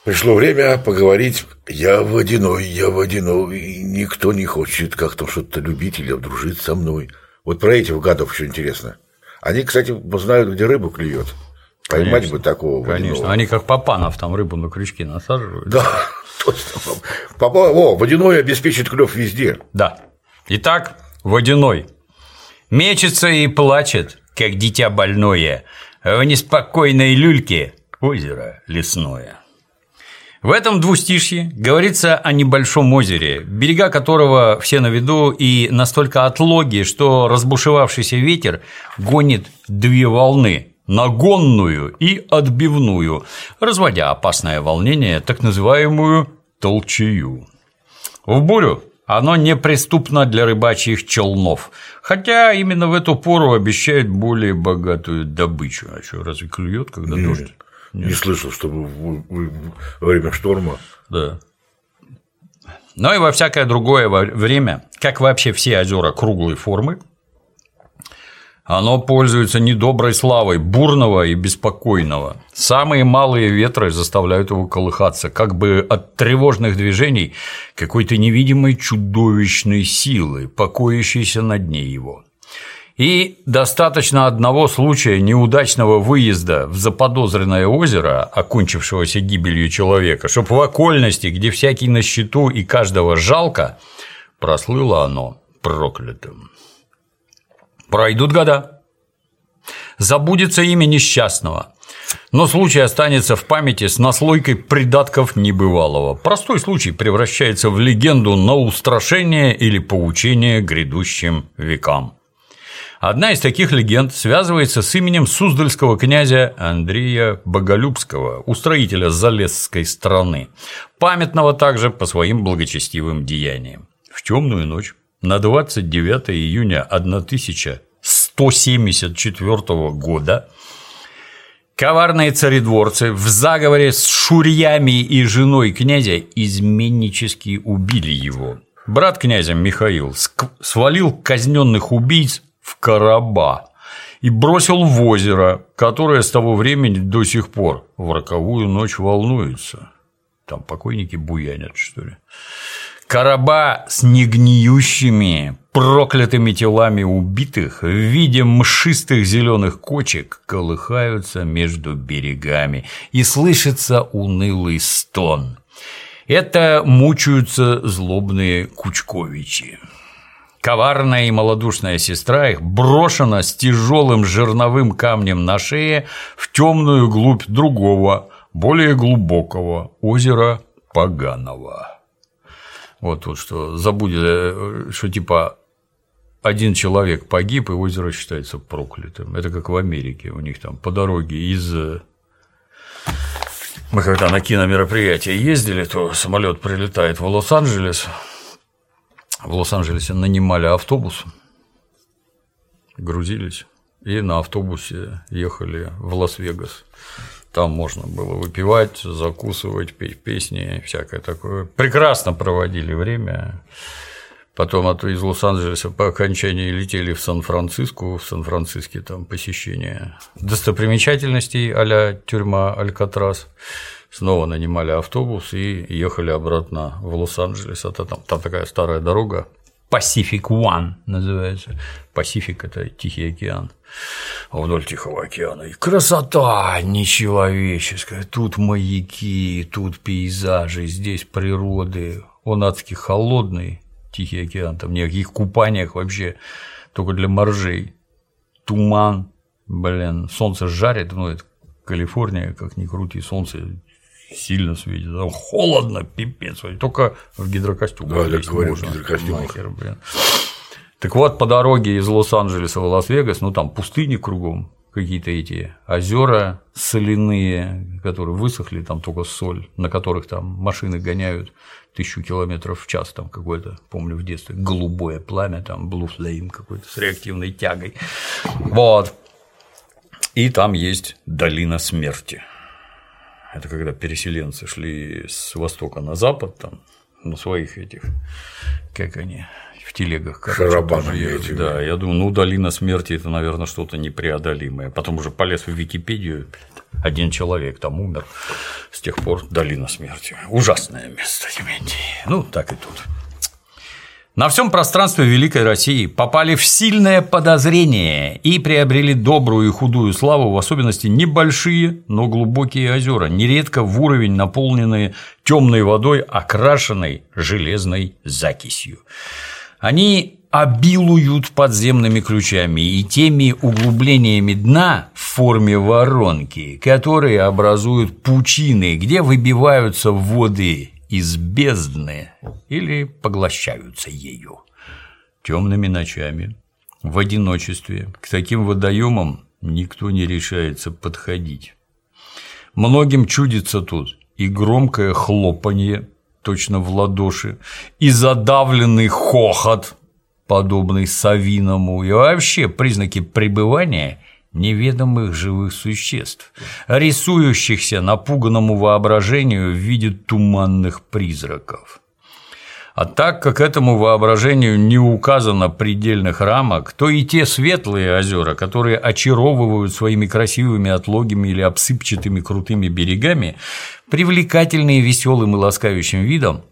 Пришло время поговорить. Я водяной, и никто не хочет как-то что-то любить или дружить со мной. Вот про этих гадов еще интересно. Они, кстати, знают, где рыбу клюет. Поймать бы такого водяного. Конечно, они как Папанов там рыбу на крючки насаживают. Да, точно. Водяной обеспечит клев везде. Да. Итак, водяной мечется и плачет, как дитя больное, в неспокойной люльке озеро лесное. В этом двустишье говорится о небольшом озере, берега которого все на виду и настолько отлоги, что разбушевавшийся ветер гонит две волны – нагонную и отбивную, разводя опасное волнение, так называемую толчею. В бурю оно неприступно для рыбачьих челнов, хотя именно в эту пору обещает более богатую добычу. А что, разве клюет, когда дождь? Нет. Не слышал, чтобы во время шторма. Да. Но и во всякое другое время, как вообще все озера круглой формы, оно пользуется недоброй славой бурного и беспокойного. Самые малые ветры заставляют его колыхаться, как бы от тревожных движений какой-то невидимой чудовищной силы, покоящейся на дне его. И достаточно одного случая неудачного выезда в заподозренное озеро, окончившегося гибелью человека, чтобы в окольности, где всякий на счету и каждого жалко, прослыло оно проклятым. Пройдут года, забудется имя несчастного, но случай останется в памяти с наслойкой придатков небывалого. Простой случай превращается в легенду на устрашение или поучение грядущим векам. Одна из таких легенд связывается с именем суздальского князя Андрея Боголюбского, устроителя Залесской страны, памятного также по своим благочестивым деяниям. В темную ночь на 29 июня 1174 года коварные царедворцы в заговоре с шурьями и женой князя изменнически убили его. Брат князя Михаил свалил казненных убийц в короба и бросил в озеро, которое с того времени до сих пор в роковую ночь волнуется. Там покойники буянят, что ли. Короба с негниющими, проклятыми телами убитых в виде мшистых зеленых кочек колыхаются между берегами, и слышится унылый стон. Это мучаются злобные кучковичи. Коварная и малодушная сестра их брошена с тяжелым жерновым камнем на шее в темную глубь другого, более глубокого озера Поганого. Вот тут что забудет, что типа один человек погиб, и озеро считается проклятым. Это как в Америке, у них там по дороге из… Мы когда на киномероприятие ездили, то самолет прилетает в Лос-Анджелес. В Лос-Анджелесе нанимали автобус, грузились и на автобусе ехали в Лас-Вегас. Там можно было выпивать, закусывать, петь песни, всякое такое. Прекрасно проводили время. Потом из Лос-Анджелеса по окончании летели в Сан-Франциско. В Сан-Франциске там посещение достопримечательностей а-ля тюрьма Алькатрас. Снова нанимали автобус и ехали обратно в Лос-Анджелес. Там такая старая дорога. Pacific One называется. Pacific – это Тихий океан. А вдоль Тихого океана и красота нечеловеческая. Тут маяки, тут пейзажи, здесь природы. Он адски холодный, Тихий океан. Там никаких купаниях вообще, только для моржей. Туман, солнце жарит, это Калифорния, как ни крути, солнце сильно светит, там холодно, пипец, только в гидрокостюмах. Да, я говорю, в гидрокостюмах. Так вот, по дороге из Лос-Анджелеса в Лас-Вегас, там пустыни кругом, какие-то эти озера соляные, которые высохли, там только соль, на которых там машины гоняют 1000 км в час, там какое-то, помню в детстве, голубое пламя, там Blue Flame какой-то с реактивной тягой. Вот. И там есть долина смерти. Это когда переселенцы шли с востока на запад, там на своих этих, как они, в телегах. Шарабанами этими. Да, я думаю, долина смерти – это, наверное, что-то непреодолимое. Потом уже полез в Википедию, один человек там умер, с тех пор долина смерти. Ужасное место, Дементий. Так и тут. На всем пространстве Великой России попали в сильное подозрение и приобрели добрую и худую славу, в особенности небольшие, но глубокие озера, нередко в уровень наполненные темной водой, окрашенной железной закисью. Они обилуют подземными ключами и теми углублениями дна в форме воронки, которые образуют пучины, где выбиваются воды из бездны или поглощаются ею. Темными ночами, в одиночестве, к таким водоемам никто не решается подходить. Многим чудится тут и громкое хлопанье, точно в ладоши, и задавленный хохот, подобный совиному, и вообще признаки пребывания неведомых живых существ, рисующихся напуганному воображению в виде туманных призраков. А так как этому воображению не указано предельных рамок, то и те светлые озера, которые очаровывают своими красивыми отлогими или обсыпчатыми крутыми берегами, привлекательные веселым и ласкающим видом,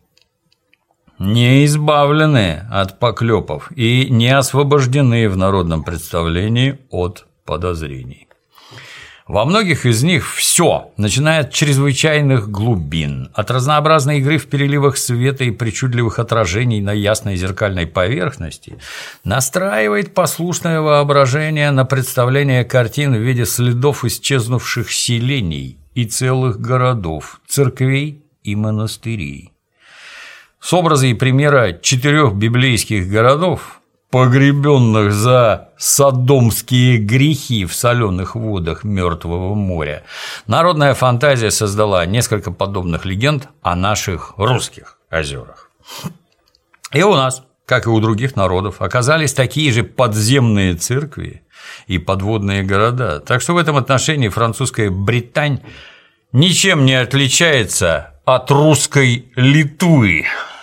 не избавлены от поклепов и не освобождены в народном представлении от подозрений. Во многих из них все, начиная от чрезвычайных глубин, от разнообразной игры в переливах света и причудливых отражений на ясной зеркальной поверхности, настраивает послушное воображение на представление картин в виде следов исчезнувших селений и целых городов, церквей и монастырей. С образа и примера 4 библейских городов, погребенных за содомские грехи в соленых водах Мертвого моря, народная фантазия создала несколько подобных легенд о наших русских озерах. И у нас, как и у других народов, оказались такие же подземные церкви и подводные города, так что в этом отношении французская Британь ничем не отличается от русской Литвы.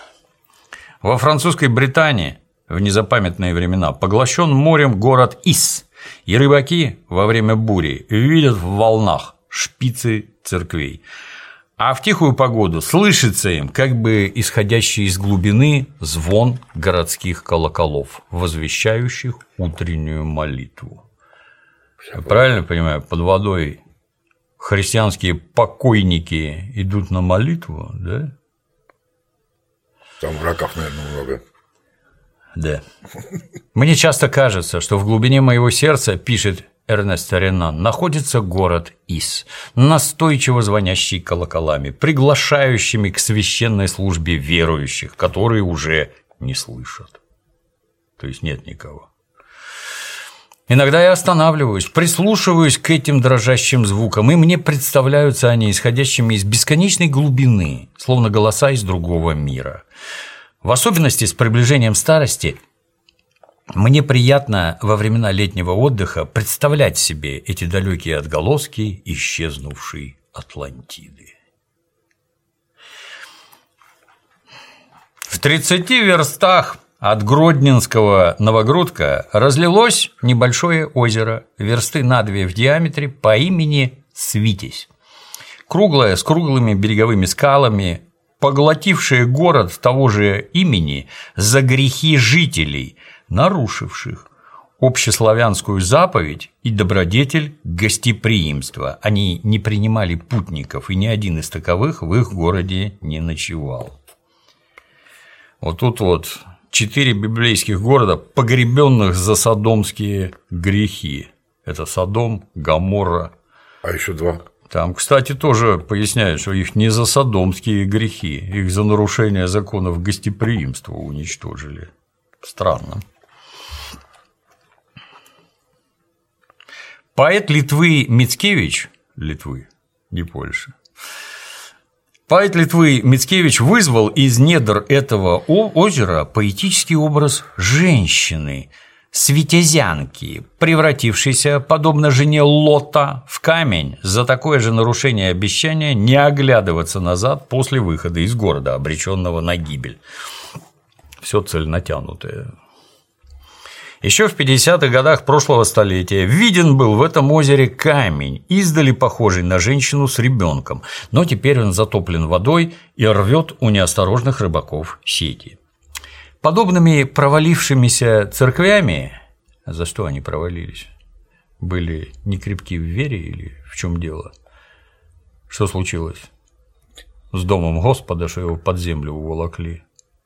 Во французской Британии в незапамятные времена поглощен морем город Ис, и рыбаки во время бури видят в волнах шпицы церквей, а в тихую погоду слышится им как бы исходящий из глубины звон городских колоколов, возвещающих утреннюю молитву. Я правильно понимаю, под водой христианские покойники идут на молитву, да? Там врагов, наверное, много. Да. Мне часто кажется, что в глубине моего сердца, пишет Эрнест Ренан, находится город Ис, настойчиво звонящий колоколами, приглашающими к священной службе верующих, которые уже не слышат. То есть нет никого. Иногда я останавливаюсь, прислушиваюсь к этим дрожащим звукам, и мне представляются они исходящими из бесконечной глубины, словно голоса из другого мира. В особенности с приближением старости мне приятно во времена летнего отдыха представлять себе эти далекие отголоски исчезнувшей Атлантиды. В 30 верстах от Гродненского Новогрудка разлилось небольшое озеро, версты на 2 в диаметре, по имени Свитязь. Круглое, с круглыми береговыми скалами, поглотившее город того же имени за грехи жителей, нарушивших общеславянскую заповедь и добродетель гостеприимства. Они не принимали путников, и ни один из таковых в их городе не ночевал. Вот тут вот 4 библейских города, погребенных за содомские грехи. Это Содом, Гоморра. А еще 2. Там, кстати, тоже поясняют, что их не за содомские грехи, их за нарушение законов гостеприимства уничтожили. Странно. Поэт Литвы Мицкевич, Литвы, не Польши, поэт Литвы Мицкевич вызвал из недр этого озера поэтический образ женщины Светезянки, превратившейся, подобно жене Лота, в камень за такое же нарушение обещания не оглядываться назад после выхода из города, обреченного на гибель. Все цель натянутое. Еще в 50-х годах прошлого столетия виден был в этом озере камень, издали похожий на женщину с ребенком, но теперь он затоплен водой и рвет у неосторожных рыбаков сети. Подобными провалившимися церквями, за что они провалились? Были некрепки в вере или в чем дело? Что случилось с домом Господа, что его под землю уволокли?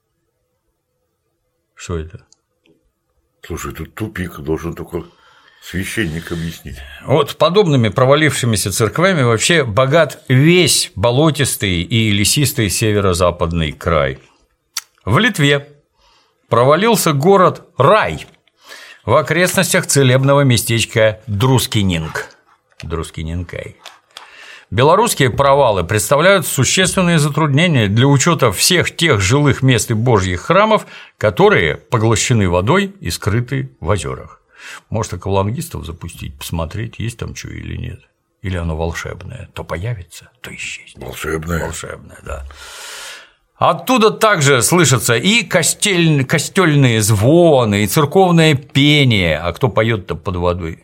Что это? Слушай, тут тупик, должен только священник объяснить. Вот подобными провалившимися церквями вообще богат весь болотистый и лесистый северо-западный край. В Литве провалился город Рай в окрестностях целебного местечка Друскининг. Друскининкай. Белорусские провалы представляют существенные затруднения для учета всех тех жилых мест и божьих храмов, которые поглощены водой и скрыты в озерах. Может, аквалангистов запустить, посмотреть, есть там что или нет. Или оно волшебное, то появится, то исчезнет. Волшебное. Волшебное, да. Оттуда также слышатся и костельные звоны, и церковное пение. А кто поет-то под водой?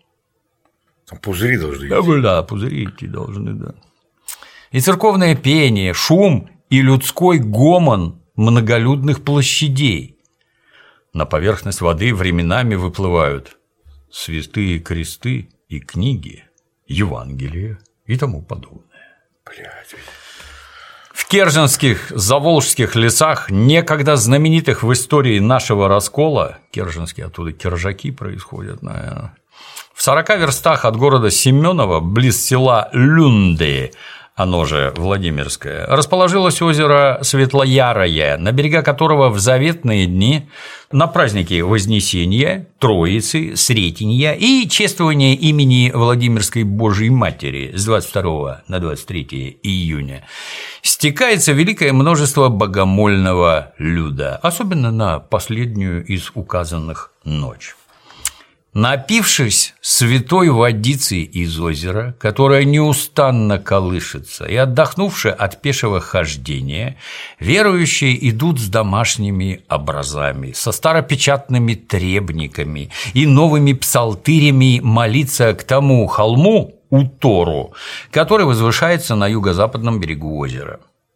Там пузыри должны идти. Да, пузыри идти должны, да. И церковное пение, шум и людской гомон многолюдных площадей. На поверхность воды временами выплывают святые кресты и книги, Евангелия и тому подобное. Блядь. В керженских заволжских лесах, некогда знаменитых в истории нашего раскола, керженские оттуда кержаки происходят, наверное, в 40 верстах от города Семёново, близ села Люнды, оно же Владимирское, расположилось озеро Светлоярое, на берега которого в заветные дни на праздники Вознесения, Троицы, Сретенья и чествования имени Владимирской Божией Матери с 22 на 23 июня стекается великое множество богомольного люда, особенно на последнюю из указанных ночь. Напившись святой водицы из озера, которая неустанно колышется, и отдохнувши от пешего хождения, верующие идут с домашними образами, со старопечатными требниками и новыми псалтырями молиться к тому холму Утору, который возвышается на юго-западном берегу озера.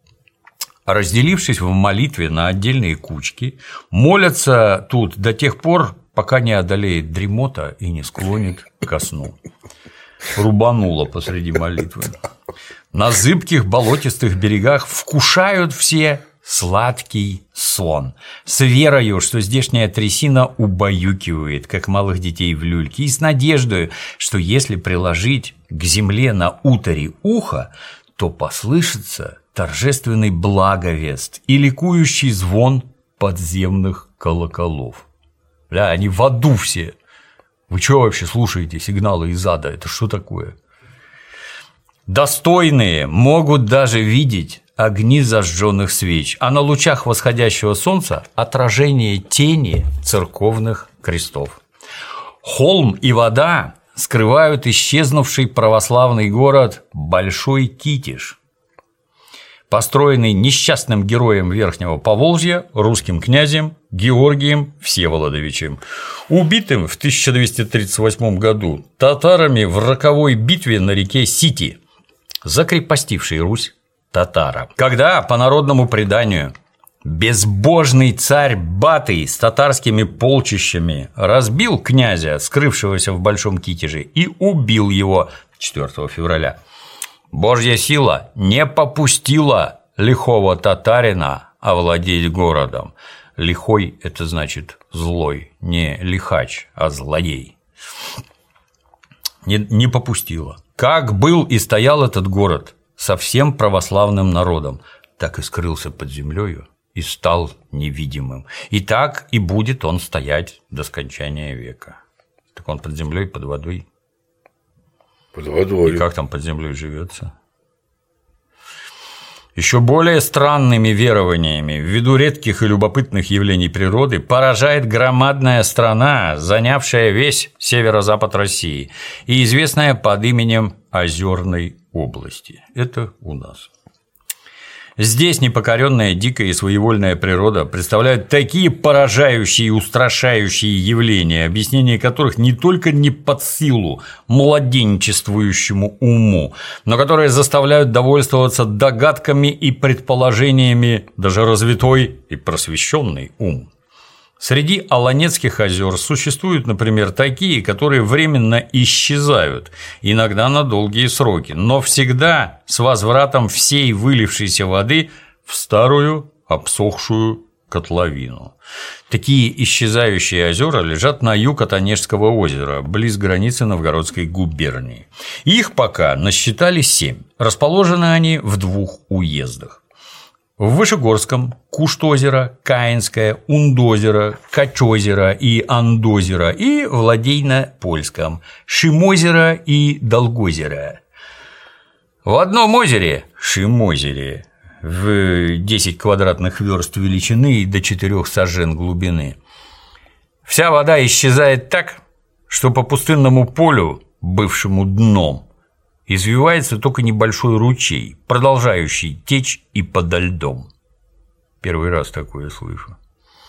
Разделившись в молитве на отдельные кучки, молятся тут до тех пор, пока не одолеет дремота и не склонит ко сну. Рубануло посреди молитвы. На зыбких болотистых берегах вкушают все сладкий сон, с верою, что здешняя трясина убаюкивает, как малых детей в люльке, и с надеждой, что если приложить к земле на уторе ухо, то послышится торжественный благовест и ликующий звон подземных колоколов. Бля, они в аду все. Вы что вообще слушаете сигналы из ада? Это что такое? Достойные могут даже видеть огни зажженных свеч, а на лучах восходящего солнца отражение тени церковных крестов. Холм и вода скрывают исчезнувший православный город Большой Китеж, построенный несчастным героем Верхнего Поволжья, русским князем Георгием Всеволодовичем, убитым в 1238 году татарами в роковой битве на реке Сити, закрепостившей Русь татара. Когда, по народному преданию, безбожный царь Батый с татарскими полчищами разбил князя, скрывшегося в Большом Китеже, и убил его 4 февраля, Божья сила не попустила лихого татарина овладеть городом. Лихой – это значит злой, не лихач, а злодей. Не попустила. Как был и стоял этот город со всем православным народом, так и скрылся под землею и стал невидимым. И так и будет он стоять до скончания века. Так он под землей, под водой. Под водой. И как там под землей живется? Еще более странными верованиями ввиду редких и любопытных явлений природы поражает громадная страна, занявшая весь северо-запад России и известная под именем Озерной области. Это у нас. Здесь непокоренная дикая и своевольная природа представляют такие поражающие и устрашающие явления, объяснение которых не только не под силу младенчествующему уму, но которые заставляют довольствоваться догадками и предположениями даже развитой и просвещенный ум. Среди Аланецких озер существуют, например, такие, которые временно исчезают, иногда на долгие сроки, но всегда с возвратом всей вылившейся воды в старую обсохшую котловину. Такие исчезающие озера лежат на юг от Онежского озера, близ границы Новгородской губернии. Их пока насчитали 7. Расположены они в 2 уездах. В Вышегорском – Кушт-озеро, Каинское, Ундозеро, Качозеро и Андозеро, и в Ладейно-Польском – Шимозеро и Долгозеро. В одном озере – Шимозере, в 10 квадратных верст величины и до 4 сажен глубины, вся вода исчезает так, что по пустынному полю, бывшему дном, извивается только небольшой ручей, продолжающий течь и подо льдом. Первый раз такое слышу.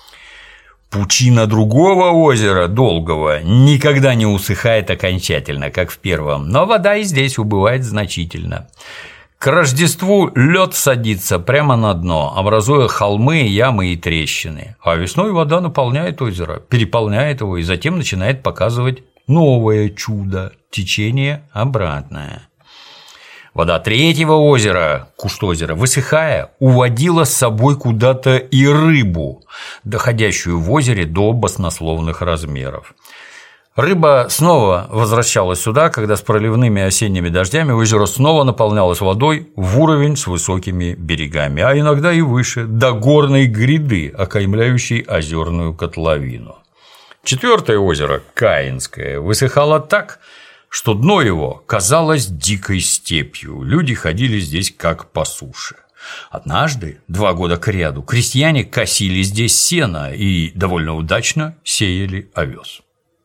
Пучина другого озера, Долгого, никогда не усыхает окончательно, как в первом, но вода и здесь убывает значительно. К Рождеству лед садится прямо на дно, образуя холмы, ямы и трещины, а весной вода наполняет озеро, переполняет его и затем начинает показывать новое чудо – течение обратное. Вода третьего озера, Кушт-озера, высыхая, уводила с собой куда-то и рыбу, доходящую в озере до баснословных размеров. Рыба снова возвращалась сюда, когда с проливными осенними дождями озеро снова наполнялось водой в уровень с высокими берегами, а иногда и выше, до горной гряды, окаймляющей озерную котловину. Четвертое озеро, Каинское, высыхало так, что дно его казалось дикой степью, люди ходили здесь как по суше. Однажды, 2 года кряду, крестьяне косили здесь сено и довольно удачно сеяли овес.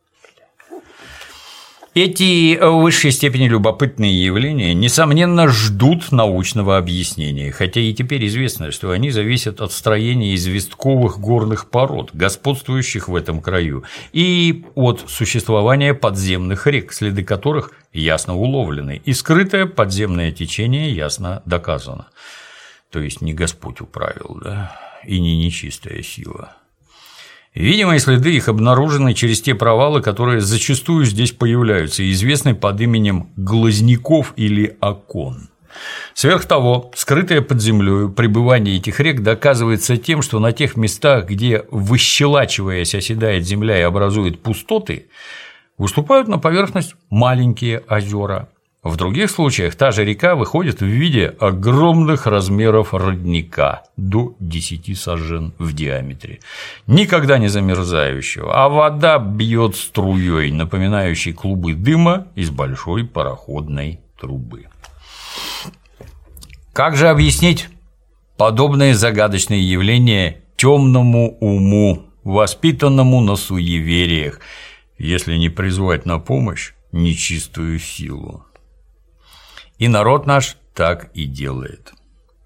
Эти в высшей степени любопытные явления, несомненно, ждут научного объяснения, хотя и теперь известно, что они зависят от строения известковых горных пород, господствующих в этом краю, и от существования подземных рек, следы которых ясно уловлены, и скрытое подземное течение ясно доказано. То есть не Господь управил, да, и не нечистая сила. Видимые следы их обнаружены через те провалы, которые зачастую здесь появляются, и известны под именем глазняков или окон. Сверх того, скрытое под землей пребывание этих рек доказывается тем, что на тех местах, где, выщелачиваясь, оседает земля и образует пустоты, выступают на поверхность маленькие озера. В других случаях та же река выходит в виде огромных размеров родника до 10 сажен в диаметре, никогда не замерзающего, а вода бьет струей, напоминающей клубы дыма из большой пароходной трубы. Как же объяснить подобные загадочные явления темному уму, воспитанному на суевериях, если не призвать на помощь нечистую силу? И народ наш так и делает.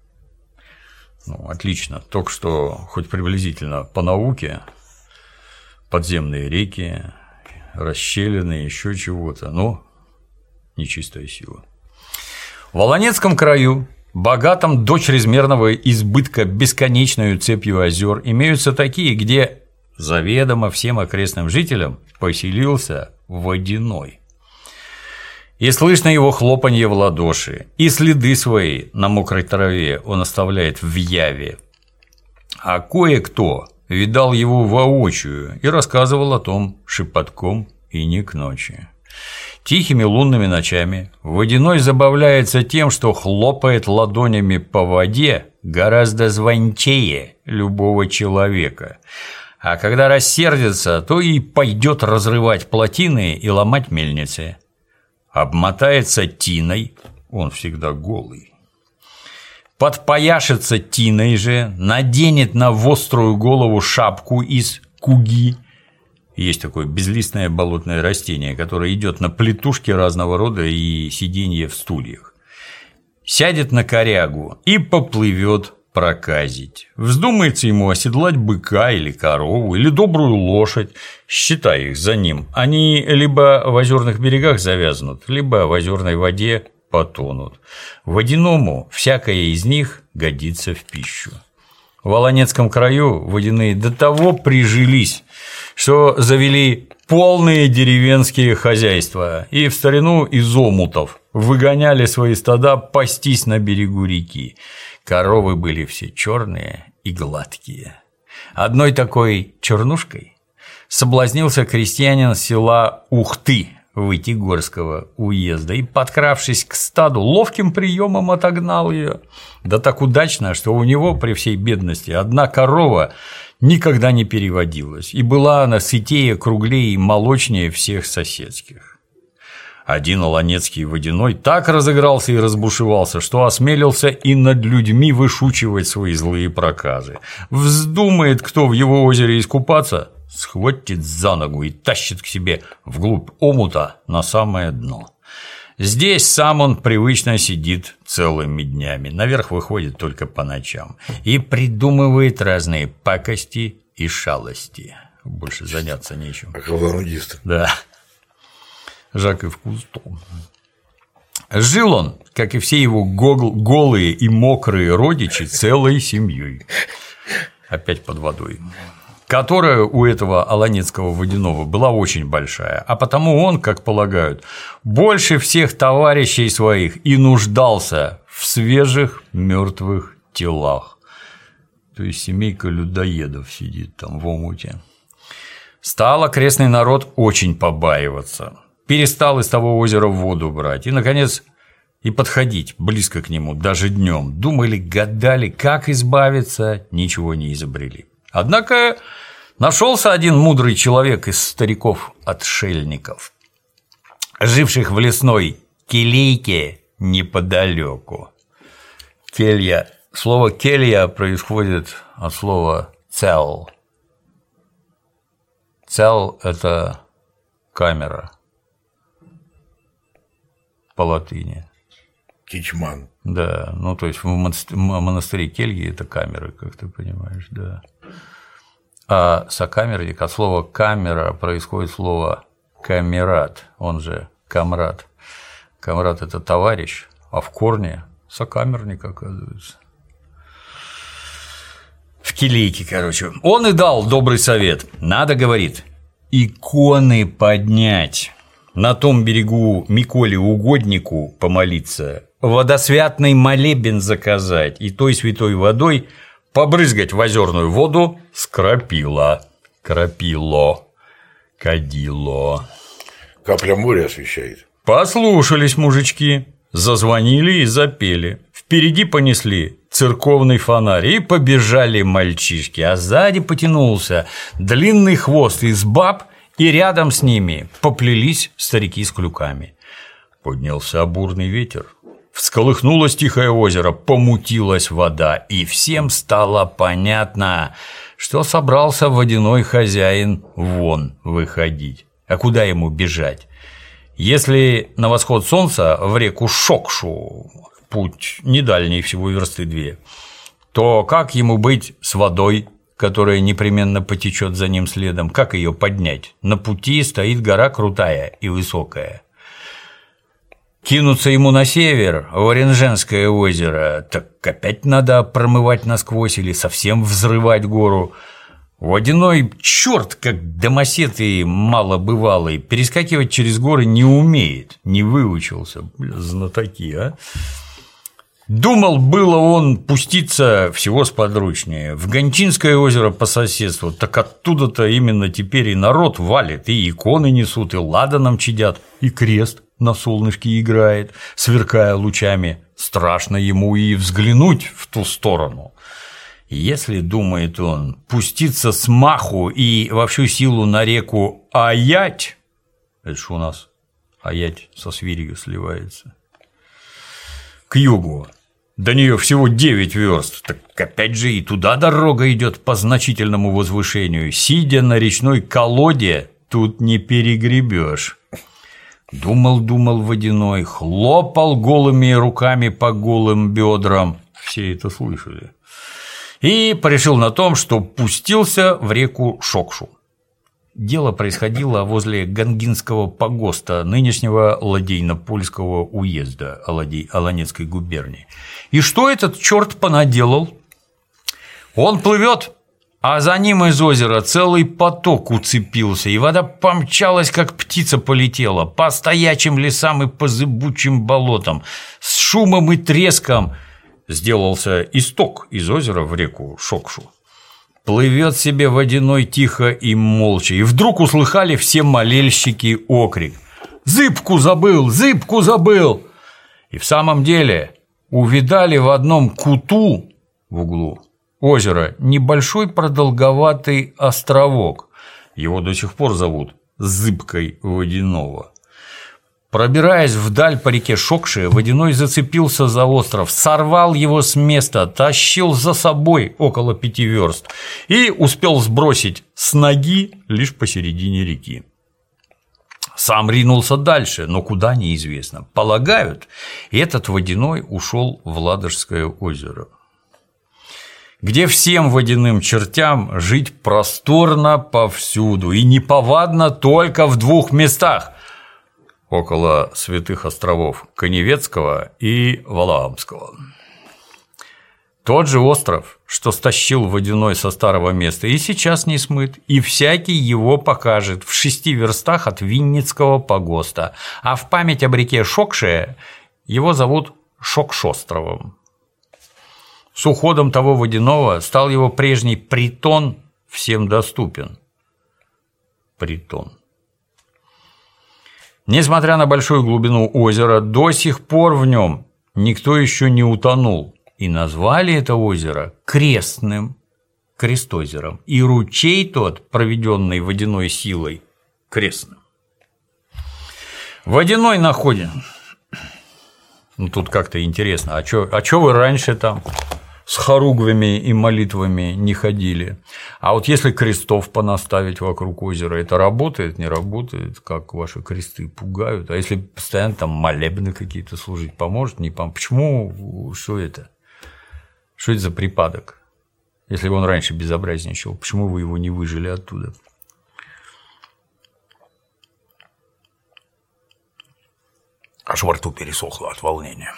Отлично. Только что, хоть приблизительно по науке, подземные реки, расщелины, еще чего-то, но нечистая сила. В Аланецком краю, богатом до чрезмерного избытка бесконечную цепью озер, имеются такие, где заведомо всем окрестным жителям поселился водяной. И слышно его хлопанье в ладоши, и следы свои на мокрой траве он оставляет в яве. А кое-кто видал его воочию и рассказывал о том шепотком и не к ночи. Тихими лунными ночами водяной забавляется тем, что хлопает ладонями по воде гораздо звончее любого человека. А когда рассердится, то и пойдет разрывать плотины и ломать мельницы. Обмотается тиной, он всегда голый, подпояшется тиной же, наденет на вострую голову шапку из куги. Есть такое безлистное болотное растение, которое идет на плетушки разного рода и сиденье в стульях. Сядет на корягу и поплывет проказить. Вздумается ему оседлать быка или корову, или добрую лошадь, считай их за ним. Они либо в озерных берегах завязнут, либо в озерной воде потонут. Водяному всякое из них годится в пищу. В Олонецком краю водяные до того прижились, что завели полные деревенские хозяйства и в старину из омутов выгоняли свои стада пастись на берегу реки. Коровы были все черные и гладкие. Одной такой чернушкой соблазнился крестьянин села Ухты Вытегорского уезда и, подкравшись к стаду, ловким приемом отогнал ее. Да так удачно, что у него при всей бедности одна корова никогда не переводилась, и была она сытее, круглее и молочнее всех соседских. Один олонецкий водяной так разыгрался и разбушевался, что осмелился и над людьми вышучивать свои злые проказы. Вздумает кто в его озере искупаться, схватит за ногу и тащит к себе вглубь омута на самое дно. Здесь сам он привычно сидит целыми днями, наверх выходит только по ночам и придумывает разные пакости и шалости. Больше заняться нечем. Как авангардист. Да. Жаков Кусто. Жил он, как и все его голые и мокрые родичи, целой семьей. Опять под водой. Которая у этого олонецкого водяного была очень большая, а потому он, как полагают, больше всех товарищей своих и нуждался в свежих мертвых телах. То есть семейка людоедов сидит там в омуте. Стал окрестный народ очень побаиваться. Перестал из того озера воду брать и, наконец, и подходить близко к нему даже днем. Думали, гадали, как избавиться, ничего не изобрели. Однако нашелся один мудрый человек из стариков-отшельников, живших в лесной келейке неподалеку. Келья. Слово келья происходит от слова цел. Цел – это камера по латыни. Кичман. Да, ну то есть в монастыре кельи – это камеры, как ты понимаешь, да. А сокамерник, от слова камера происходит слово камерат, он же камрад. Камрад – это товарищ, а в корне сокамерник, оказывается. В келейке, короче. Он и дал добрый совет. Надо, говорит, иконы поднять, на том берегу Миколе Угоднику помолиться, водосвятный молебен заказать и той святой водой побрызгать в озерную воду с крапила. Крапило. Кадило. Капля моря освещает. Послушались мужички, зазвонили и запели. Впереди понесли церковный фонарь и побежали мальчишки, а сзади потянулся длинный хвост из баб, и рядом с ними поплелись старики с клюками. Поднялся бурный ветер, всколыхнулось тихое озеро, помутилась вода, и всем стало понятно, что собрался водяной хозяин вон выходить. А куда ему бежать? Если на восход солнца в реку Шокшу, путь не дальний, всего версты 2, то как ему быть с водой, которая непременно потечет за ним следом? Как ее поднять? На пути стоит гора крутая и высокая. Кинуться ему на север, в Оренженское озеро, так опять надо промывать насквозь или совсем взрывать гору. Водяной черт, как домосед и малобывалый, перескакивать через горы не умеет, не выучился. Бля, знатоки, а? Думал было он пуститься всего сподручнее в Гончинское озеро по соседству, так оттуда-то именно теперь и народ валит, и иконы несут, и ладаном чадят, и крест на солнышке играет, сверкая лучами. Страшно ему и взглянуть в ту сторону. Если, думает он, пуститься с маху и во всю силу на реку Аять, это ж у нас Аять со свирью сливается, к югу, До нее всего 9 верст, так опять же и туда дорога идет по значительному возвышению. Сидя на речной колоде, тут не перегребешь. Думал Водяной, хлопал голыми руками по голым бедрам. Все это слышали. И порешил на том, что пустился в реку Шокшу. Дело происходило возле Гангинского погоста, нынешнего Ладейно-Польского уезда Аланецкой губернии. И что этот черт понаделал? Он плывет, а за ним из озера целый поток уцепился, и вода помчалась, как птица полетела, по стоячим лесам и по зыбучим болотам, с шумом и треском сделался исток из озера в реку Шокшу. Плывет себе Водяной тихо и молча, и вдруг услыхали все молельщики окрик: «Зыбку забыл! Зыбку забыл!» И в самом деле увидали в одном куту в углу озера небольшой продолговатый островок. Его до сих пор зовут Зыбкой Водяного. Пробираясь вдаль по реке Шокше, Водяной зацепился за остров, сорвал его с места, тащил за собой около 5 верст и успел сбросить с ноги лишь посередине реки. Сам ринулся дальше, но куда неизвестно. Полагают, этот Водяной ушел в Ладожское озеро, где всем водяным чертям жить просторно повсюду и неповадно только в 2 местах около святых островов Коневецкого и Валаамского. Тот же остров, что стащил Водяной со старого места, и сейчас не смыт, и всякий его покажет в 6 верстах от Винницкого погоста, а в память об реке Шокше его зовут Шокшостровом. С уходом того Водяного стал его прежний притон всем доступен. Притон. Несмотря на большую глубину озера, до сих пор в нем никто еще не утонул, и назвали это озеро Крестным, Крестозером, и ручей тот, проведенный водяной силой, Крестным. Водяной находен. Ну, тут как-то интересно, а чё вы раньше там с хоругвями и молитвами не ходили? А вот если крестов понаставить вокруг озера, это работает, не работает? Как ваши кресты пугают? А если постоянно там молебны какие-то служить, поможет, не поможет? Почему? Что это? Что это за припадок? Если он раньше безобразничал, почему вы его не выжили оттуда? Аж во рту пересохло от волнения.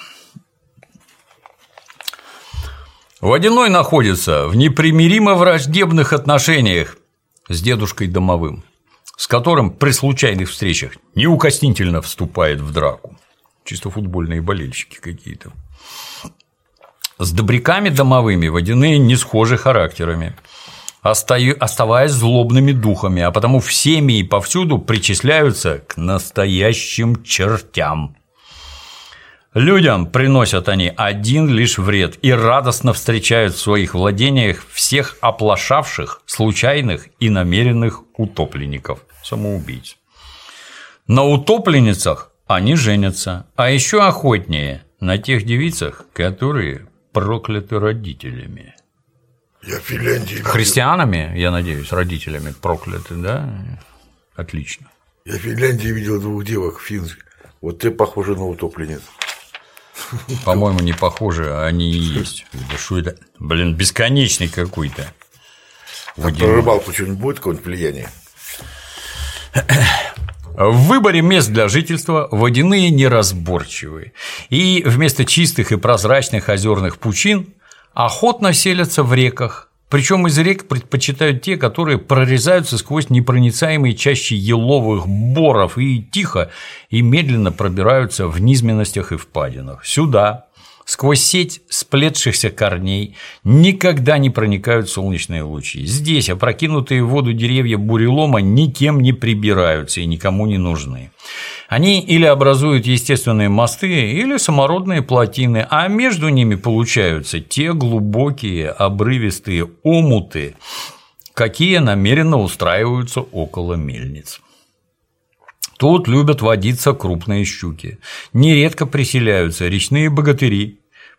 Водяной находится в непримиримо враждебных отношениях с дедушкой Домовым, с которым при случайных встречах неукоснительно вступает в драку. Чисто футбольные болельщики какие-то. С добряками Домовыми Водяные не схожи характерами, оставаясь злобными духами, а потому всеми и повсюду причисляются к настоящим чертям. Людям приносят они один лишь вред и радостно встречают в своих владениях всех оплошавших, случайных и намеренных утопленников, самоубийц. На утопленницах они женятся, а еще охотнее на тех девицах, которые прокляты родителями. Я в Финляндии видел... Христианами, я надеюсь, родителями прокляты, да? Отлично. Я в Финляндии видел 2 девок, финских. Вот ты похожа на утопленниц. По-моему, не похожи, а они и есть. Да что это? Блин, бесконечный какой-то. А про рыбалку что-нибудь будет, какое-нибудь влияние? В выборе мест для жительства водяные неразборчивые, и вместо чистых и прозрачных озерных пучин охотно селятся в реках. Причем из рек предпочитают те, которые прорезаются сквозь непроницаемые чащи еловых боров и тихо и медленно пробираются в низменностях и впадинах. Сюда, сквозь сеть сплетшихся корней, никогда не проникают солнечные лучи. Здесь опрокинутые в воду деревья бурелома никем не прибираются и никому не нужны. Они или образуют естественные мосты, или самородные плотины, а между ними получаются те глубокие обрывистые омуты, какие намеренно устраиваются около мельниц. Тут любят водиться крупные щуки, нередко приселяются речные богатыри,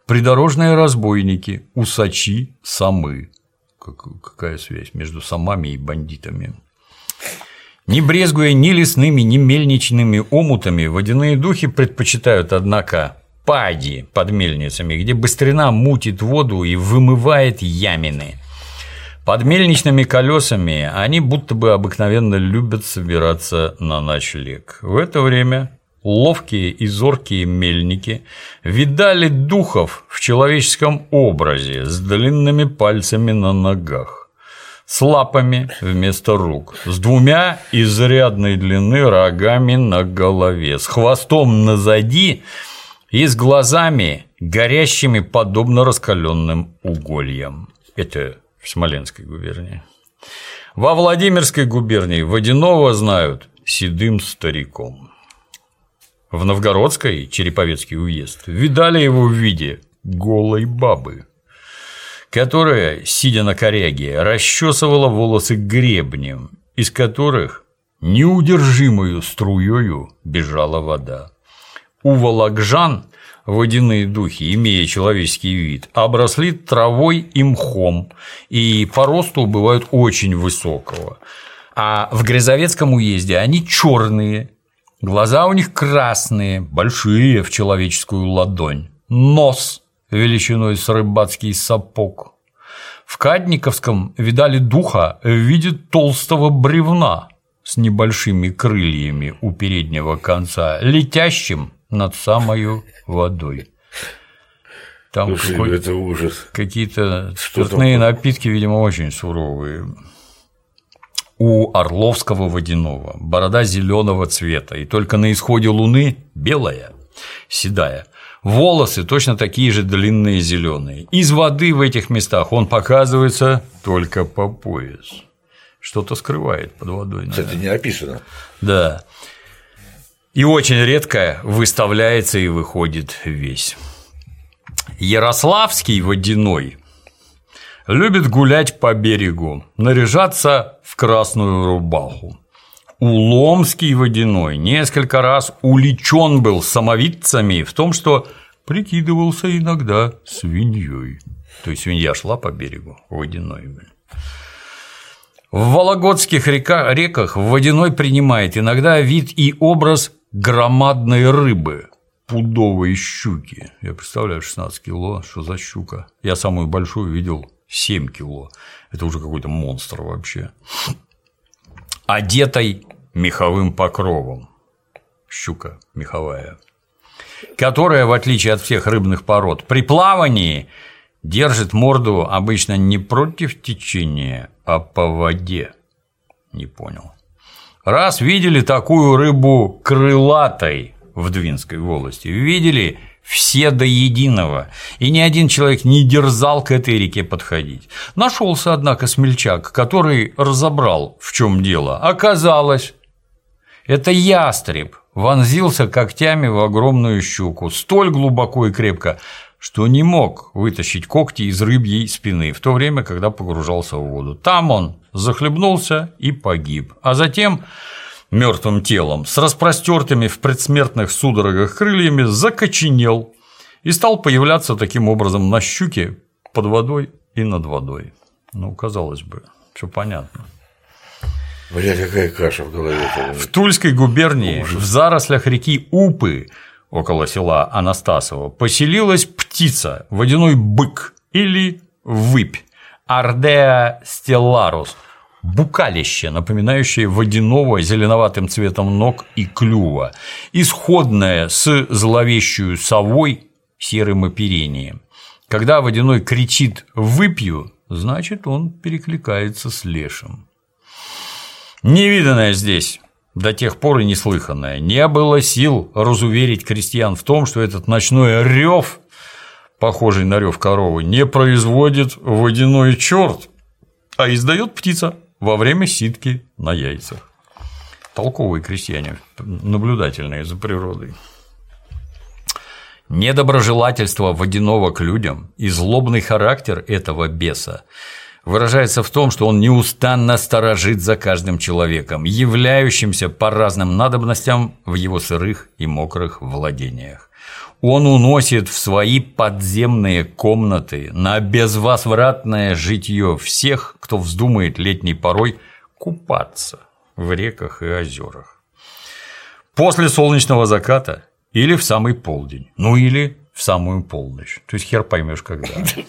придорожные разбойники, усачи, самы. Какая связь между самами и бандитами? Не брезгуя ни лесными, ни мельничными омутами, водяные духи предпочитают, однако, пади под мельницами, где быстрина мутит воду и вымывает ямины. Под мельничными колесами они будто бы обыкновенно любят собираться на ночлег. В это время ловкие и зоркие мельники видали духов в человеческом образе с длинными пальцами на ногах, с лапами вместо рук, с двумя изрядной длины рогами на голове, с хвостом назади и с глазами, горящими подобно раскаленным угольям. Это в Смоленской губернии. Во Владимирской губернии водяного знают седым стариком. В Новгородской, Череповецкий уезд, видали его в виде голой бабы, которая, сидя на коряге, расчесывала волосы гребнем, из которых неудержимою струёю бежала вода. У волокжан водяные духи, имея человеческий вид, обросли травой и мхом, и по росту бывают очень высокого. А в Грязовецком уезде они черные, глаза у них красные, большие в человеческую ладонь, нос величиной с рыбацкий сапог. В Кадниковском видали духа в виде толстого бревна с небольшими крыльями у переднего конца, летящим над самой водой. Там это ужас. Какие-то спиртные напитки, видимо, очень суровые. У Орловского водяного борода зеленого цвета, и только на исходе луны белая, седая. Волосы точно такие же длинные зеленые. Из воды в этих местах он показывается только по пояс. Что-то скрывает под водой. Кстати, не описано. Да. И очень редко выставляется и выходит весь. Ярославский водяной любит гулять по берегу, наряжаться в красную рубаху. Уломский водяной несколько раз уличен был самовидцами в том, что прикидывался иногда свиньей. То есть свинья шла по берегу водяной. В вологодских реках водяной принимает иногда вид и образ громадной рыбы, пудовой щуки. Я представляю, 16 кило, что за щука. Я самую большую видел 7 кило. Это уже какой-то монстр вообще. Одетой меховым покровом. Щука меховая. Которая, в отличие от всех рыбных пород, при плавании держит морду обычно не против течения, а по воде. Не понял. Раз видели такую рыбу крылатой в Двинской волости, видели все до единого, и ни один человек не дерзал к этой реке подходить. Нашелся, однако, смельчак, который разобрал, в чем дело. Оказалось, это ястреб вонзился когтями в огромную щуку, столь глубоко и крепко, что не мог вытащить когти из рыбьей спины в то время, когда погружался в воду. Там он захлебнулся и погиб, а затем мертвым телом с распростертыми в предсмертных судорогах крыльями закоченел и стал появляться таким образом на щуке под водой и над водой. Ну, казалось бы, все понятно. Бля, какая каша в голове. В Тульской губернии, в зарослях реки Упы, около села Анастасово, поселилась птица, водяной бык или выпь, Ardea stellaris, букалище, напоминающее водяного зеленоватым цветом ног и клюва, исходное с зловещую совой серым оперением. Когда водяной кричит «выпью», значит, он перекликается с лешим. Невиданное здесь до тех пор и неслыханное. Не было сил разуверить крестьян в том, что этот ночной рев, похожий на рев коровы, не производит водяной черт, а издает птица во время сидки на яйцах. Толковые крестьяне, наблюдательные за природой. Недоброжелательство водяного к людям и злобный характер этого беса выражается в том, что он неустанно сторожит за каждым человеком, являющимся по разным надобностям в его сырых и мокрых владениях. он уносит в свои подземные комнаты на безвозвратное житье всех, кто вздумает летней порой купаться в реках и озерах. После солнечного заката или в самый полдень, ну или в самую полночь, то есть хер поймешь когда.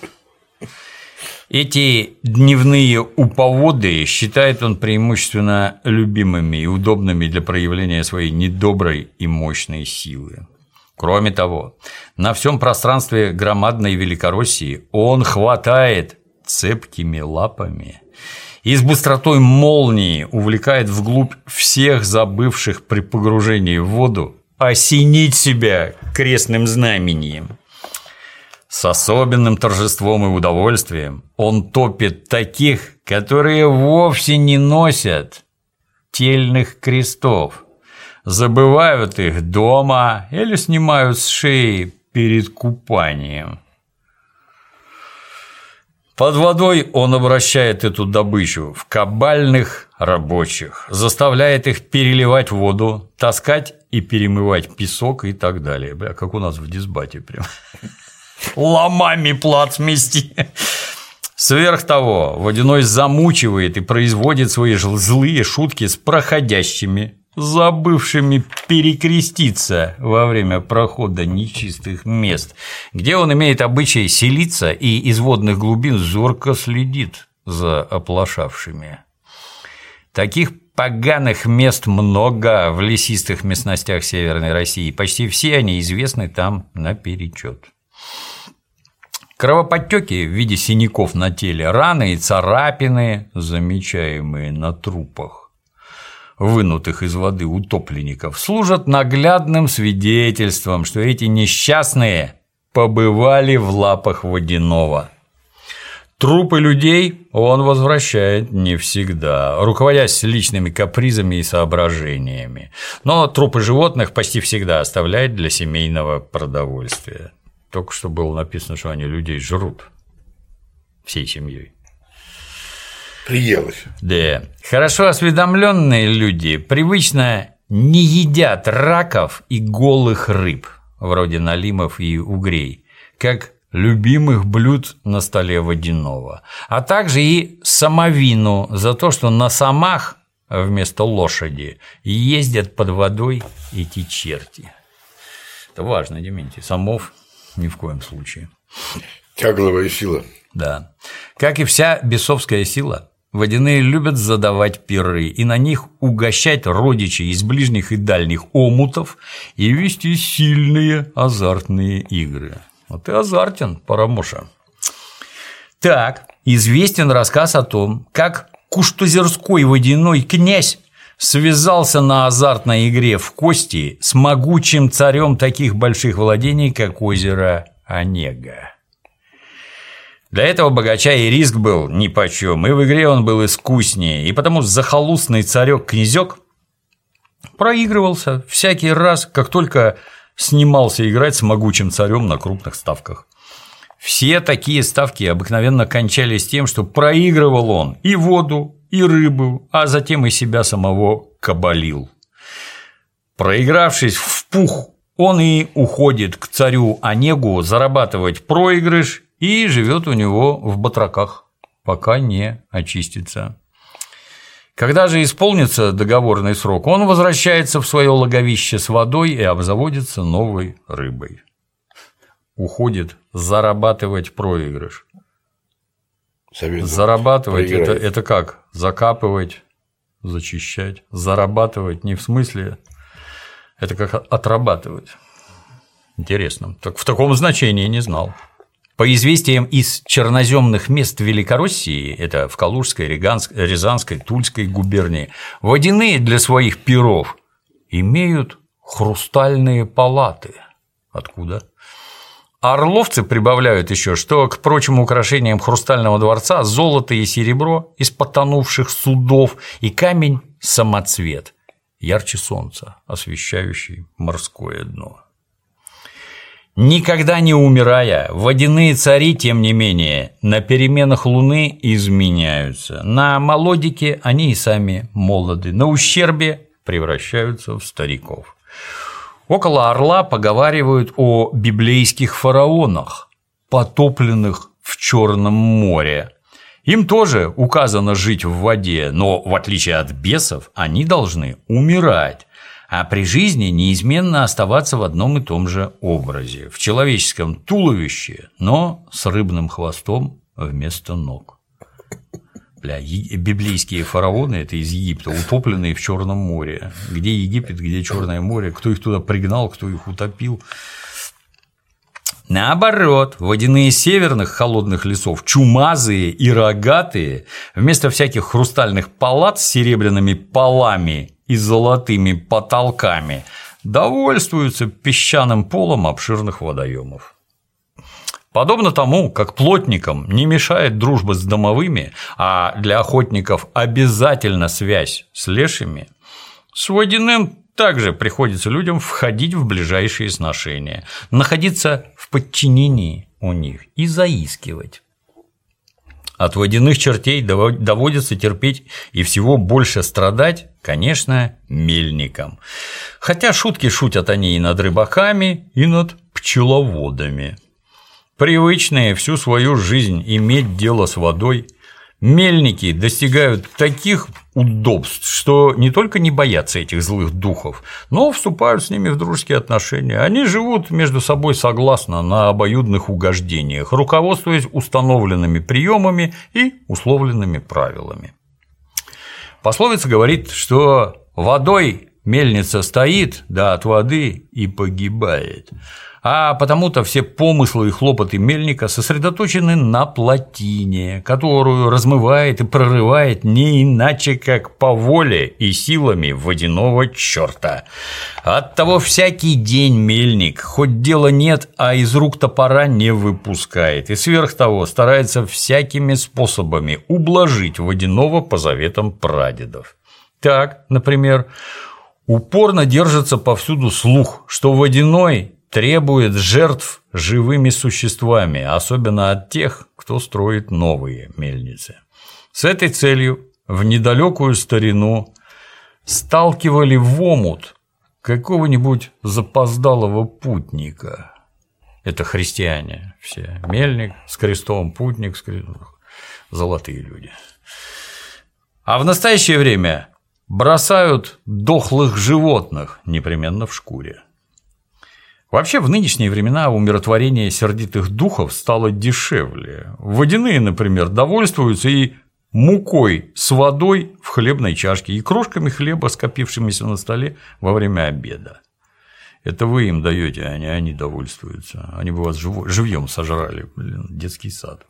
Эти дневные уповоды считает он преимущественно любимыми и удобными для проявления своей недоброй и мощной силы. Кроме того, на всем пространстве громадной Великороссии он хватает цепкими лапами и с быстротой молнии увлекает вглубь всех забывших при погружении в воду осенить себя крестным знамением. С особенным торжеством и удовольствием он топит таких, которые вовсе не носят тельных крестов, забывают их дома или снимают с шеи перед купанием. Под водой он обращает эту добычу в кабальных рабочих, заставляет их переливать воду, таскать и перемывать песок и так далее. Бля, как у нас в дисбате прям. Ломами плац мести. Сверх того, Водяной замучивает и производит свои злые шутки с проходящими, забывшими перекреститься во время прохода нечистых мест, где он имеет обычай селиться и из водных глубин зорко следит за оплошавшими. Таких поганых мест много в лесистых местностях Северной России, почти все они известны там наперечет. Кровоподтеки в виде синяков на теле, раны и царапины, замечаемые на трупах вынутых из воды утопленников, служат наглядным свидетельством, что эти несчастные побывали в лапах Водяного. Трупы людей он возвращает не всегда, руководясь личными капризами и соображениями, но трупы животных почти всегда оставляет для семейного продовольствия. Только что было написано, что они людей жрут всей семьей. Приелось. Да. Хорошо осведомленные люди привычно не едят раков и голых рыб, вроде налимов и угрей, как любимых блюд на столе Водяного, а также и самовину за то, что на самах вместо лошади ездят под водой эти черти. Это важно, Дементий. Самов ни в коем случае. Тягловая сила. Да. Как и вся бесовская сила, Водяные любят задавать пиры и на них угощать родичей из ближних и дальних омутов и вести сильные азартные игры. Вот и азартен, Парамоша. Так, известен рассказ о том, как куштузерской водяной князь связался на азартной игре в кости с могучим царем таких больших владений, как озеро Онега. Для этого богача и риск был нипочем, и в игре он был искуснее, и потому захолустный царек-князек проигрывался всякий раз, как только снимался играть с могучим царем на крупных ставках. Все такие ставки обыкновенно кончались тем, что проигрывал он и воду, и рыбу, а затем и себя самого кабалил. Проигравшись в пух, он и уходит к царю Онегу зарабатывать проигрыш и живет у него в батраках, пока не очистится. Когда же исполнится договорный срок, он возвращается в свое логовище с водой и обзаводится новой рыбой. Уходит зарабатывать проигрыш. Зарабатывать это как? Закапывать, зачищать. Зарабатывать не в смысле, это как отрабатывать. Интересно. Так в таком значении не знал. По известиям из черноземных мест Великороссии, это в Калужской, Рязанской, Тульской губернии, водяные для своих пиров имеют хрустальные палаты. Откуда? Орловцы прибавляют еще, что к прочим украшениям хрустального дворца золото и серебро из потонувших судов и камень-самоцвет, ярче солнца, освещающий морское дно. Никогда не умирая, водяные цари, тем не менее, на переменах Луны изменяются. На молодике они и сами молоды, на ущербе превращаются в стариков. Около Орла поговаривают о библейских фараонах, потопленных в Черном море. Им тоже указано жить в воде, но в отличие от бесов они должны умирать, а при жизни неизменно оставаться в одном и том же образе, в человеческом туловище, но с рыбным хвостом вместо ног. Бля, библейские фараоны – это из Египта, утопленные в Черном море. Где Египет, где Черное море, кто их туда пригнал, кто их утопил. Наоборот, водяные северных холодных лесов, чумазые и рогатые, вместо всяких хрустальных палат с серебряными полами и золотыми потолками, довольствуются песчаным полом обширных водоемов. Подобно тому, как плотникам не мешает дружба с домовыми, а для охотников обязательно связь с лешими, с водяным также приходится людям входить в ближайшие сношения, находиться в подчинении у них и заискивать. От водяных чертей доводится терпеть и всего больше страдать, конечно, мельникам. Хотя шутки шутят они и над рыбаками, и над пчеловодами. Привычные всю свою жизнь иметь дело с водой, мельники достигают таких удобств, что не только не боятся этих злых духов, но вступают с ними в дружеские отношения. Они живут между собой согласно на обоюдных угождениях, руководствуясь установленными приемами и условленными правилами. Пословица говорит, что водой мельница стоит, да от воды и погибает. А потому-то все помыслы и хлопоты мельника сосредоточены на плотине, которую размывает и прорывает не иначе, как по воле и силами водяного черта. Оттого всякий день мельник, хоть дела нет, а из рук топора не выпускает, и сверх того старается всякими способами ублажить водяного по заветам прадедов. Так, например, упорно держится повсюду слух, что водяной требует жертв живыми существами, особенно от тех, кто строит новые мельницы. С этой целью в недалекую старину сталкивали в омут какого-нибудь запоздалого путника. Это христиане все. Мельник с крестом, путник с крестом. Золотые люди. А в настоящее время бросают дохлых животных непременно в шкуре. Вообще, в нынешние времена умиротворение сердитых духов стало дешевле. Водяные, например, довольствуются и мукой с водой в хлебной чашке, и крошками хлеба, скопившимися на столе во время обеда. Это вы им даете, а не они довольствуются. Они бы вас живьем сожрали, детский сад.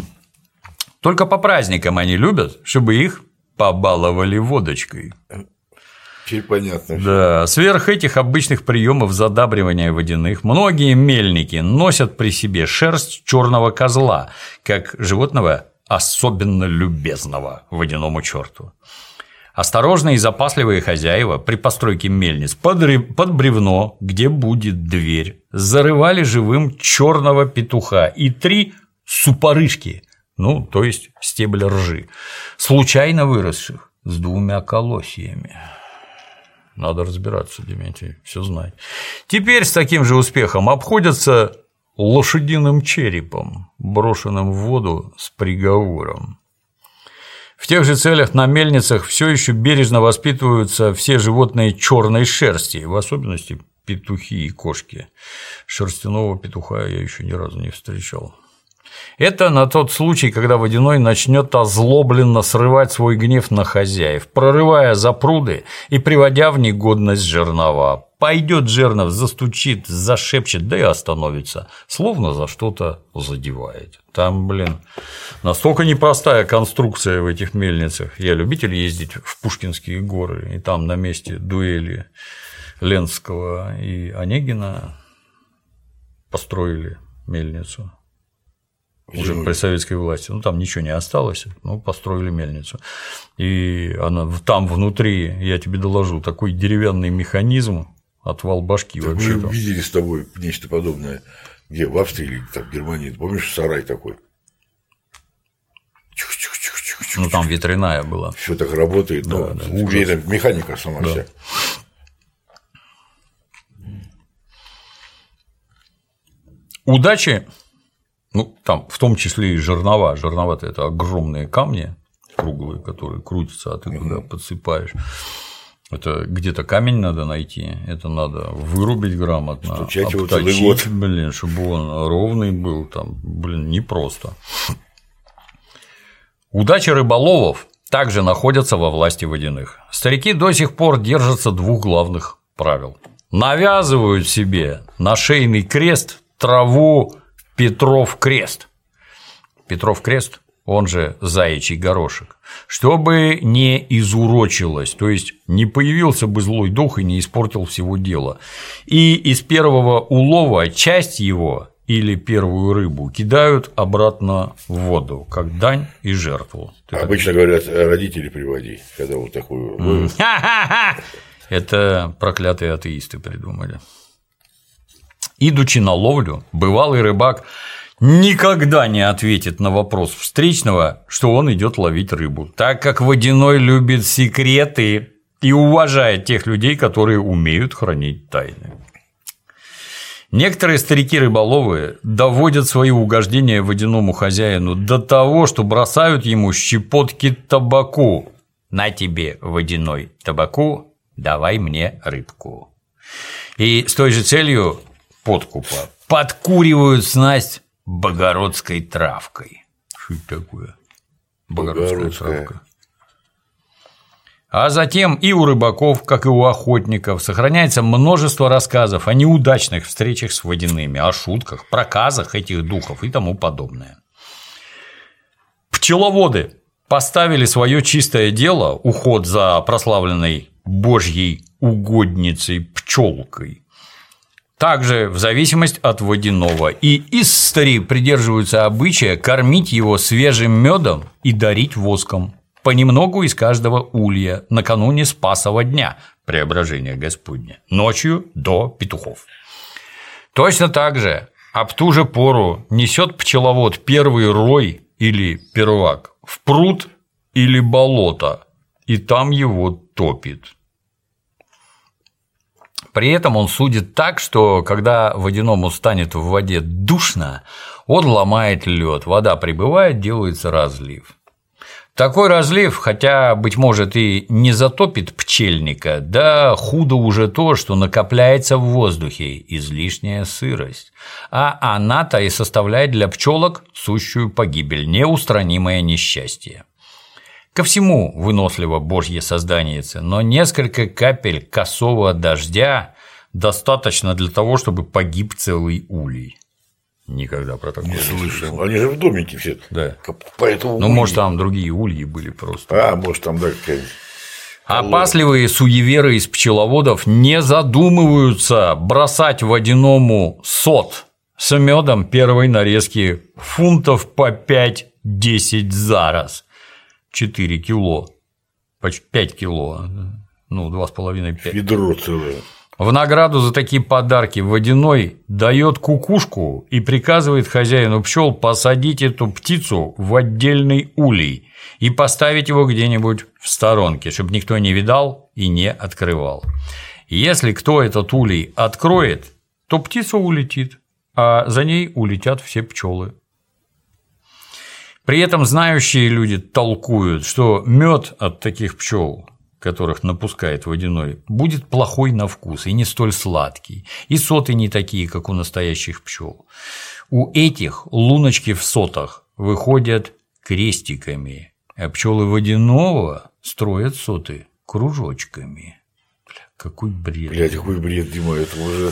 Только по праздникам они любят, чтобы их побаловали водочкой. Теперь понятно. Да, сверх этих обычных приемов задабривания водяных многие мельники носят при себе шерсть черного козла, как животного особенно любезного водяному черту. Осторожные и запасливые хозяева при постройке мельниц под бревно, где будет дверь, зарывали живым черного петуха и 3 супорышки, то есть стебля ржи, случайно выросших с 2 колосьями. Надо разбираться, Дементий, все знать. Теперь с таким же успехом обходятся лошадиным черепом, брошенным в воду с приговором. В тех же целях на мельницах все еще бережно воспитываются все животные черной шерсти, в особенности петухи и кошки. Шерстяного петуха я еще ни разу не встречал. Это на тот случай, когда водяной начнет озлобленно срывать свой гнев на хозяев, прорывая запруды и приводя в негодность жернова. Пойдет жернов, застучит, зашепчет, да и остановится, словно за что-то задевает. Там, настолько непростая конструкция в этих мельницах. Я любитель ездить в Пушкинские горы, и там на месте дуэли Ленского и Онегина построили мельницу. Уже при советской власти. Там ничего не осталось, построили мельницу. И она там внутри, я тебе доложу, такой деревянный механизм, отвал башки так вообще. Мы видели с тобой нечто подобное. Где? В Австрии или в Германии? Помнишь, сарай такой? Там ветряная была. Все так работает, механика сама вся. Удачи, ну, там в том числе и жернова. Жернова-то – это огромные камни круглые, которые крутятся, а ты туда подсыпаешь. Это где-то камень надо найти, это надо вырубить грамотно, стучать его целый год. Чтобы он ровный был, там, непросто. Удачи рыболовов также находятся во власти водяных. Старики до сих пор держатся двух главных правил. Навязывают себе на шейный крест траву Петров крест. Петров крест, он же заячий горошек, чтобы не изурочилось, то есть не появился бы злой дух и не испортил всего дела. И из первого улова часть его или первую рыбу кидают обратно в воду, как дань и жертву. Обычно говорят, родители приводи, когда вот такую. Это проклятые атеисты придумали. Идучи на ловлю, бывалый рыбак никогда не ответит на вопрос встречного, что он идет ловить рыбу, так как водяной любит секреты и уважает тех людей, которые умеют хранить тайны. Некоторые старики-рыболовы доводят свои угождения водяному хозяину до того, что бросают ему щепотки табаку. На тебе, водяной, табаку, давай мне рыбку. И с той же целью подкупа подкуривают снасть богородской травкой. Что это такое? Богородская травка. А затем и у рыбаков, как и у охотников, сохраняется множество рассказов о неудачных встречах с водяными, о шутках, проказах этих духов и тому подобное. Пчеловоды поставили свое чистое дело, уход за прославленной божьей угодницей пчелкой, также в зависимости от водяного, и истори придерживаются обычая кормить его свежим медом и дарить воском, понемногу из каждого улья накануне Спасова дня, преображения Господня, ночью до петухов. Точно так же об ту же пору несет пчеловод первый рой или первак в пруд или болото, и там его топит. При этом он судит так, что когда водяному станет в воде душно, он ломает лед, вода прибывает, делается разлив. Такой разлив, хотя, быть может, и не затопит пчельника, да худо уже то, что накопляется в воздухе излишняя сырость, а она-то и составляет для пчелок сущую погибель, неустранимое несчастье. Ко всему выносливо божье созданиеце, но несколько капель косого дождя достаточно для того, чтобы погиб целый улей. Никогда про такое не слышал. Они же в домике все. Да. Поэтому ну, может, там другие ульи были просто. А, может, там, да, какая-нибудь. Опасливые суеверы из пчеловодов не задумываются бросать водяному сот с медом первой нарезки фунтов по 5-10 за раз. 4 кило. Почти 5 кило. Ну, 2,5-5. Ведро целое. В награду за такие подарки водяной дает кукушку и приказывает хозяину пчел посадить эту птицу в отдельный улей и поставить его где-нибудь в сторонке, чтобы никто не видал и не открывал. Если кто этот улей откроет, то птица улетит, а за ней улетят все пчелы. При этом знающие люди толкуют, что мед от таких пчел, которых напускает водяной, будет плохой на вкус и не столь сладкий, и соты не такие, как у настоящих пчел. У этих луночки в сотах выходят крестиками, а пчелы водяного строят соты кружочками. Какой бред. Блядь, какой бред, Дима, это уже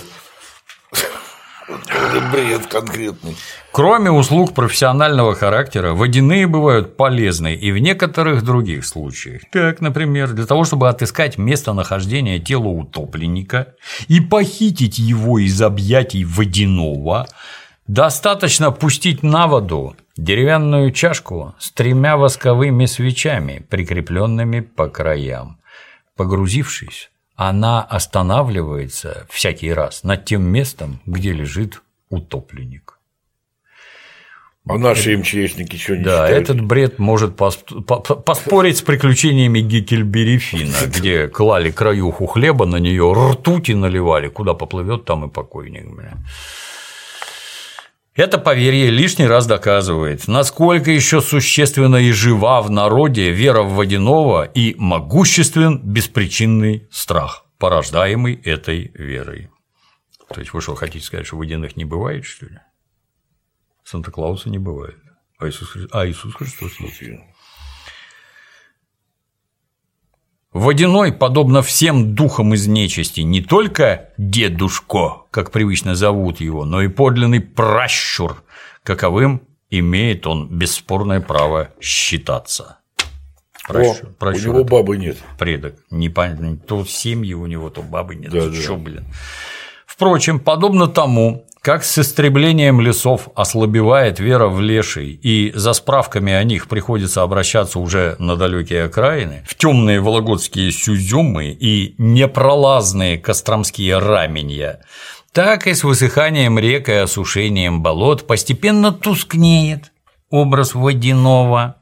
бред конкретный. Кроме услуг профессионального характера, водяные бывают полезны и в некоторых других случаях. Так, например, для того, чтобы отыскать местонахождение тела утопленника и похитить его из объятий водяного, достаточно пустить на воду деревянную чашку с 3 восковыми свечами, прикрепленными по краям. Погрузившись, она останавливается всякий раз над тем местом, где лежит утопленник. А наши МЧСники что не Да, считают? этот бред может поспорить с приключениями Геккельбери Финна, где клали краюху хлеба на нее, ртути наливали, куда поплывет, там и покойник. Это поверье лишний раз доказывает, насколько еще существенно и жива в народе вера в водяного и могуществен беспричинный страх, порождаемый этой верой. То есть вы что, хотите сказать, что водяных не бывает, что ли? Санта-Клауса не бывает, а Иисус Христос есть. Водяной, подобно всем духам из нечисти, не только дедушко, как привычно зовут его, но и подлинный пращур, каковым имеет он бесспорное право считаться. Пращур, у него бабы нет. Предок. Непонятно, то семьи у него, то бабы нет. Да, чё, блин. Впрочем, подобно тому, как с истреблением лесов ослабевает вера в леший, и за справками о них приходится обращаться уже на далекие окраины, в темные вологодские сюзюмы и непролазные костромские раменья, так и с высыханием рек и осушением болот постепенно тускнеет образ водяного.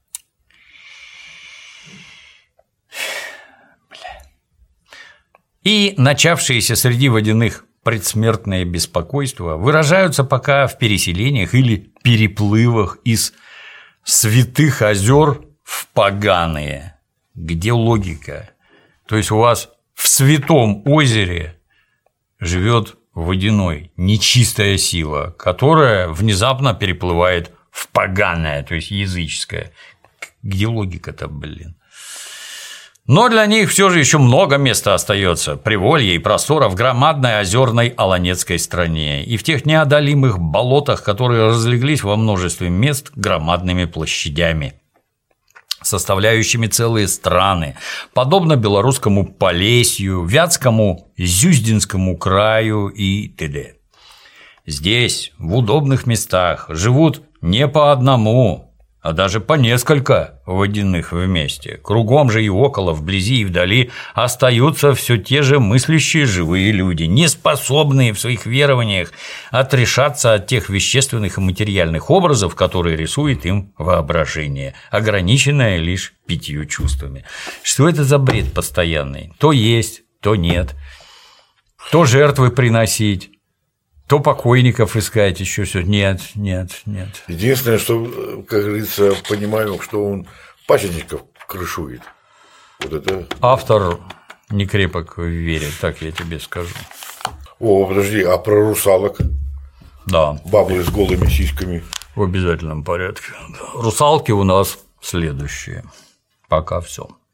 И начавшиеся среди водяных предсмертное беспокойство выражаются пока в переселениях или переплывах из святых озер в поганые. Где логика? То есть у вас в святом озере живет водяной, нечистая сила, которая внезапно переплывает в поганое, то есть языческое. Где логика-то, блин? Но для них все же еще много места остается, приволья и простора в громадной озерной Аланецкой стране и в тех неодолимых болотах, которые разлеглись во множестве мест громадными площадями, составляющими целые страны, подобно белорусскому Полесью, Вятскому, Зюздинскому краю и т.д. Здесь, в удобных местах, живут не по одному, а даже по несколько водяных вместе. Кругом же и около, вблизи и вдали остаются все те же мыслящие живые люди, не способные в своих верованиях отрешаться от тех вещественных и материальных образов, которые рисует им воображение, ограниченное лишь 5 чувствами. Что это за бред постоянный? То есть, то нет, то жертвы приносить, то покойников искать еще все. Нет. Единственное, что, как говорится, понимаю, что он пасечников крышует. Вот это. Автор не крепок в вере, так я тебе скажу. О, подожди, а про русалок? Да. Бабы с голыми сиськами. В обязательном порядке. Русалки у нас следующие. Пока все.